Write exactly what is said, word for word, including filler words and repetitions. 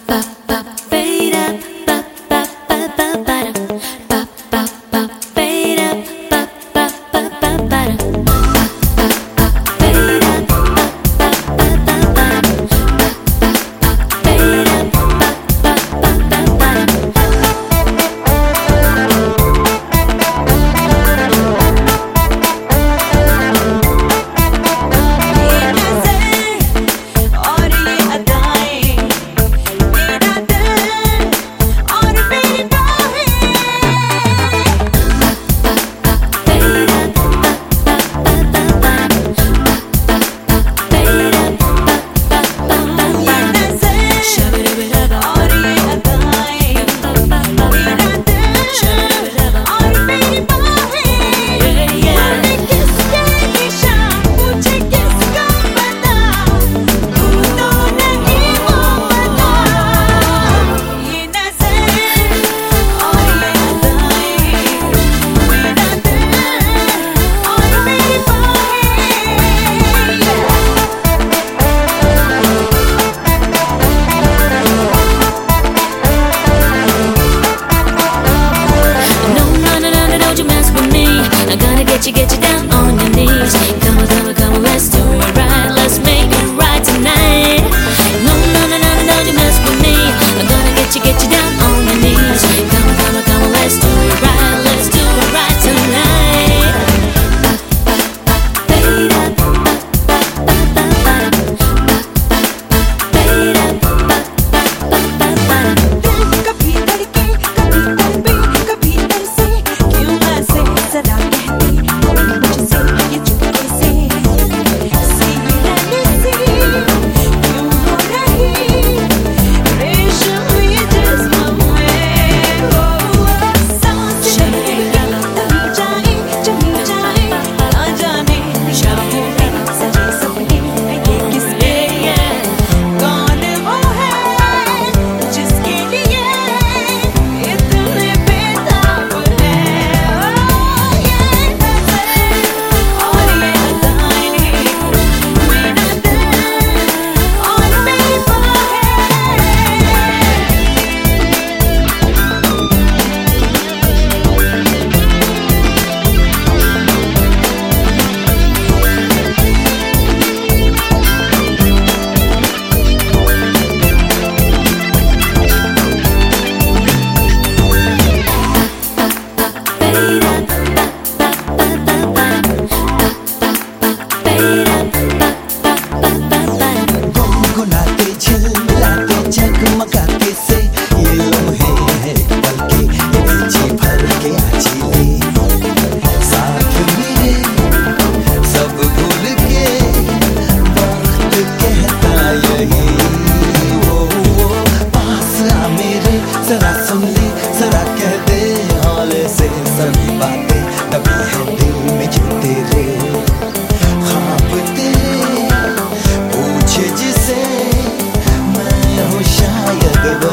Get you, get you down on your knees. Come on, come on, come on, let's do it right. Let's make it right tonight. No, no, no, no, no, don't you mess with me. I'm gonna get you, get you down on your knees. Come on, come on, come on, let's do it right. Let's do it right tonight. जरा सुन ले, जरा कह दे हौले से सभी बातें दबी है दिल में जो तेरे ख्वाब तेरे पूछे जिसे मैं हूँ शायद वो